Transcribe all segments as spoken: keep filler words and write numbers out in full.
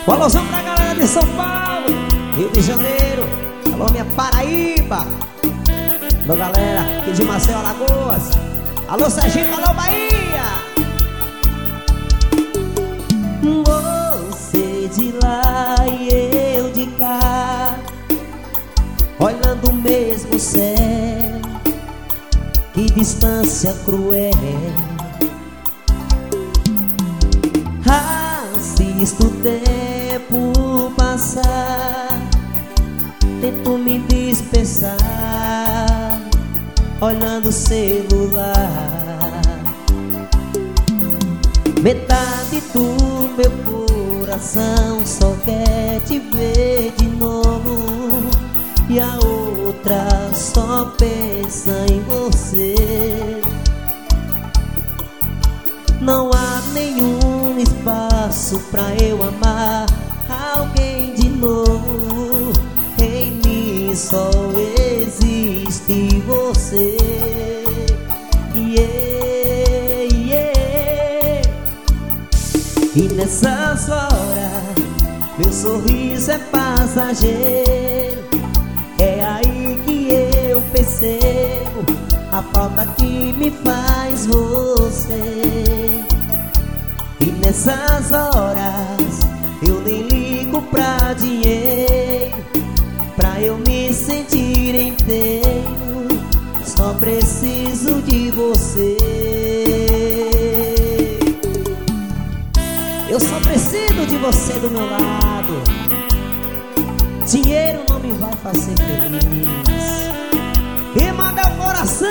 Um alusão pra galera de São Paulo, Rio de Janeiro. Alô, minha Paraíba. Alô, galera aqui de Maceió, Alagoas. Alô, Sergipe, alô, Bahia. Você de lá e eu de cá, olhando o mesmo céu. Que distância cruel. Assisto o tempo passar, tento me dispersar, olhando o celular. Metade do meu coração só quer te ver de novo, e a outra só pensa em você. Não há nenhum espaço pra eu amar alguém de novo. Em mim só existe você. Yeah, yeah. E nessas horas meu sorriso é passageiro. É aí que eu percebo a falta que me faz você. E nessas horas eu nem ligo pra dinheiro, pra eu me sentir inteiro. Só preciso de você. Eu só preciso de você do meu lado. Dinheiro não me vai fazer feliz. Queima meu coração.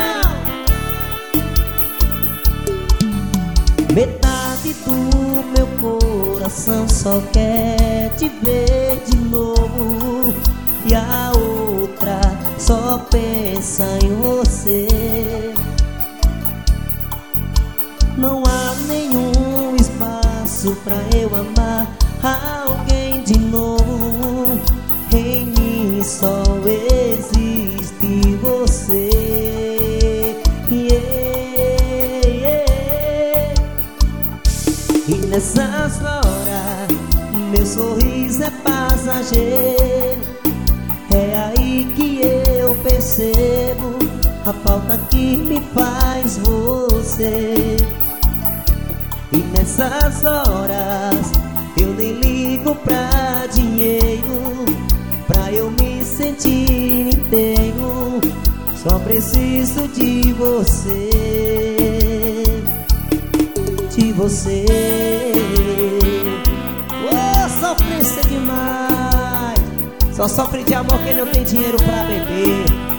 Metade do meu coração só quer te ver de novo, e a outra só pensa em você. Não há nenhum espaço pra eu amar alguém de novo. Em mim só existe você. Yeah, yeah. E nessas horas meu sorriso é passageiro. É aí que eu percebo a falta que me faz você. E nessas horas eu nem ligo pra dinheiro, pra eu me sentir inteiro. Só preciso de você. De você. Oh, sofrência demais. Só sofre de amor quem não tem dinheiro pra beber.